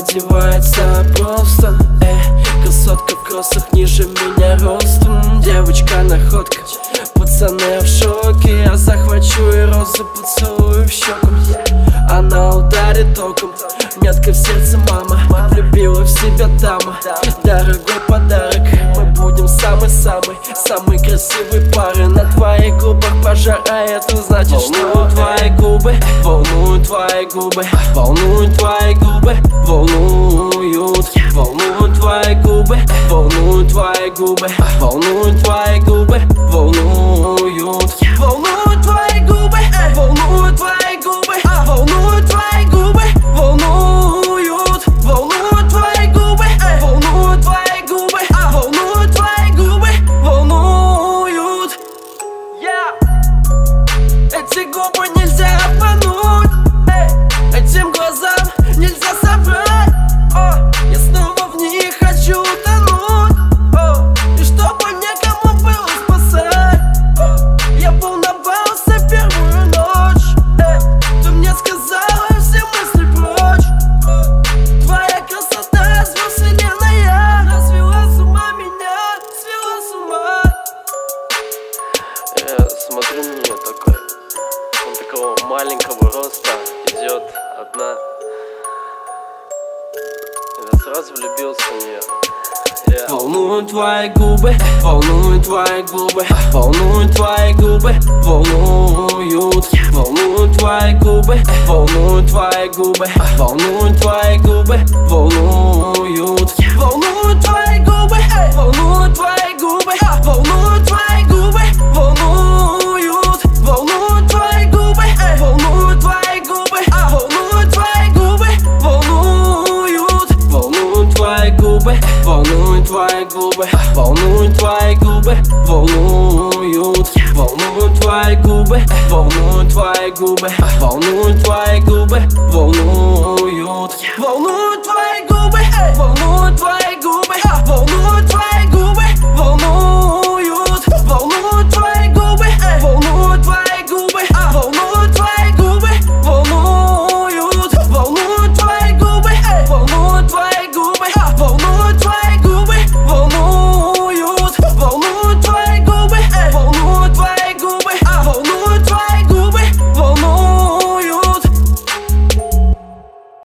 одевается просто, красотка в кроссах ниже меня ростом. Девочка находка, пацаны в шоке. Я захвачу и розу поцелую в щеку. Она ударит током, метка в сердце мама. Влюбила в себя дама, дорогой подарок. Мы будем самой красивой парой. На твоих губах пожар, а это значит, что твои губы волнуют, твои губы волнуют, твои губы волнуют, волнуют твои губы, волнуют твои губы, волнуют твои губы, волнуют, волнуют твои губы, волнуют твои губы, волнуют твои губы, волнуют, волнуют твои губы, волнуют твои губы, волнуют твои губы, волнуют. Эти губы нельзя обмануть, этим глазам нельзя соврать. Я снова в них хочу утонуть, и чтобы некому было спасать. Я волновался первую ночь, ты мне сказала все мысли прочь. Твоя красота разве вселенная, развела с ума меня, свела с ума. Я смотрю на нее такой, он такого маленького роста, идет одна. Я сразу влюбился в нее. Волнуют твои губы, волнуют твои губы, волнуют твои губы, волнуют, волнуют твои губы, волнуют твои губы, волнуют твои губы, волнуют, волнуют твои губы, волнуют твои губы, волнуют твои губы, волнуют, волнуют твои губы, волнуют твои губы, волнуют твои губы, волнуют, волнуют твои губы, волнуют твои губы, волнуют твои губы, волнуют, волнуют твои губы, волнуют твои губы, волнуют твои губы, волнуют.